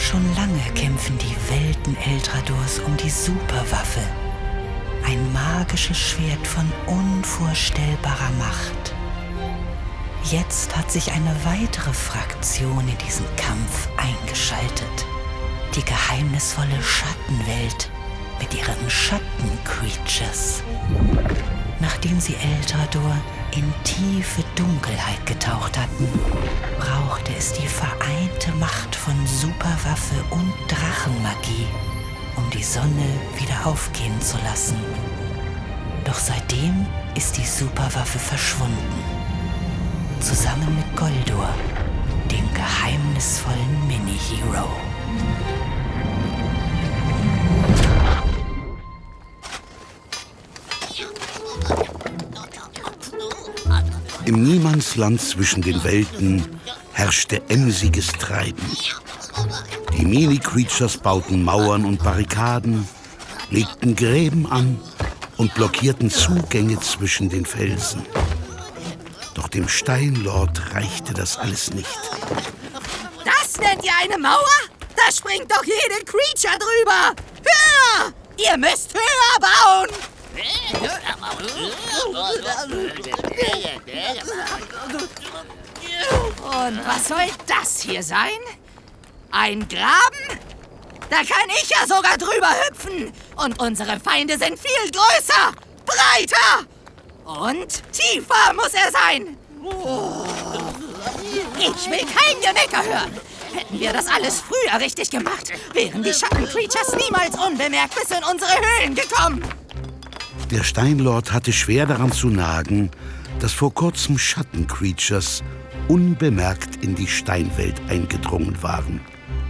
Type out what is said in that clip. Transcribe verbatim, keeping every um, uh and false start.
Schon lange kämpfen die Welten Eldraddors um die Superwaffe. Ein magisches Schwert von unvorstellbarer Macht. Jetzt hat sich eine weitere Fraktion in diesen Kampf eingeschaltet. Die geheimnisvolle Schattenwelt mit ihren Schatten-Creatures. Nachdem sie Eldraddor in tiefe Dunkelheit getaucht hatten, brauchte es die vereinte Macht von Superwaffe und Drachenmagie, um die Sonne wieder aufgehen zu lassen. Doch seitdem ist die Superwaffe verschwunden. Zusammen mit Goldor, dem geheimnisvollen Mini-Hero. Im Niemandsland zwischen den Welten herrschte emsiges Treiben. Die Mini-Creatures bauten Mauern und Barrikaden, legten Gräben an und blockierten Zugänge zwischen den Felsen. Doch dem Steinlord reichte das alles nicht. Das nennt ihr eine Mauer? Da springt doch jede Creature drüber! Höher! Ihr müsst höher bauen! Und was soll das hier sein? Ein Graben? Da kann ich ja sogar drüber hüpfen. Und unsere Feinde sind viel größer, breiter und tiefer muss er sein. Ich will kein Gemecker hören. Hätten wir das alles früher richtig gemacht, wären die Schatten-Creatures niemals unbemerkt bis in unsere Höhlen gekommen. Der Steinlord hatte schwer daran zu nagen, dass vor kurzem Schatten-Creatures unbemerkt in die Steinwelt eingedrungen waren.